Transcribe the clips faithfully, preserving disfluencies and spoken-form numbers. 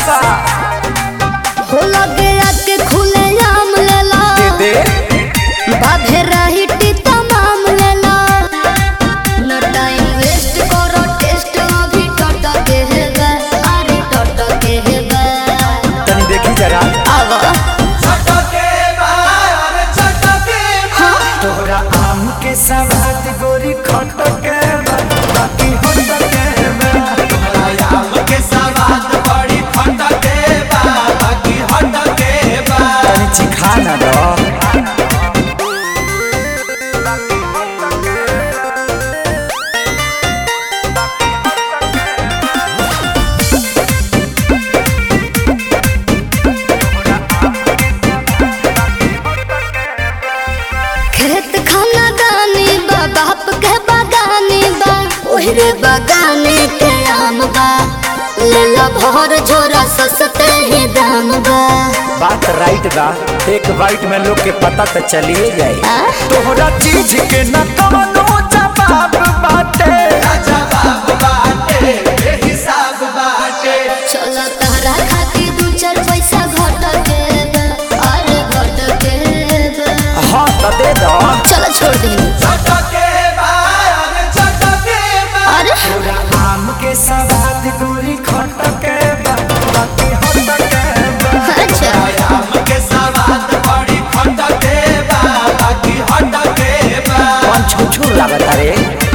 बा हो लगे आके खुले आम लेला दे बाधे रही टी तमाम लेला न टाइम वेस्ट करो टेस्ट अभी टट के हेबे अरे टट के हेबे तनी देखी जरा आवा तोहरा आम के सवाद गोरी खट के बा, बाकी होट के बा। तोहरा आम के सवाद बड़ी खट के बा, बाकी हट के बा। तनी चिखा ना दो खेत खाना दानी बा बाप के बागानी बा ओहरे बागाने के आम बा लेला भर झोरा सस्ते ही दाम बा बात राइट बा एक बाइट में लोग के पता तो चलिए जाए आ? तोहरा चीज के न कवनो जवाब बाटे जवाब बाटे बेहिसाब बाटे। चलो तहरा खातिर दू चार पैसा घट के बा अरे घट के बा हाँ तो दे दो चलो छोड़ दे छट के बा, अरे छट के बा। अरे तोरा आम के सवाद गोरी खट के बा, बाकी होट के बा। अच्छा आम के सवाद बड़ी खट के बा, बाकी हट के बा। कौन छुछुर लागत रे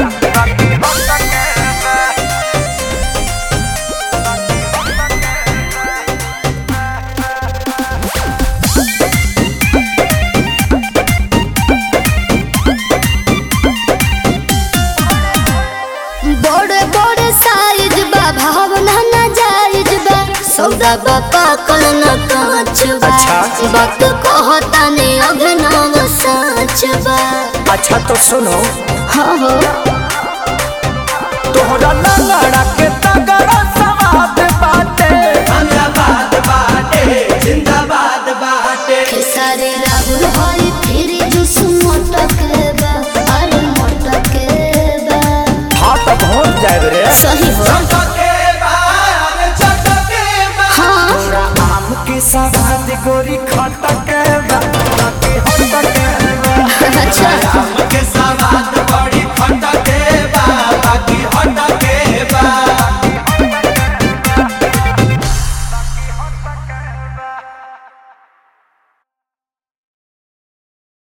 बड़े बड़े साइज बा भावना ना जायज बा सौदा बा पाकल न कांच बा अच्छा। वक्त कहता ने अभिनव सच बा अच्छा तो सुनो हाँ हो तोहरा लंगड़ा के तगड़ा सवाद बाटे जिंदाबाद बाटे, जिंदाबाद बाटे। खेसारी राहुल हरी फिर जुस मोटक बा अरे मोटक बा हाँ तो पहुँच जाए रे सही हो छट के बा, अरे छट के बा। हाँ तोरा आम के सवाद गोरी खट के बा, बाकी होट के बा। अच्छा आम के सवाद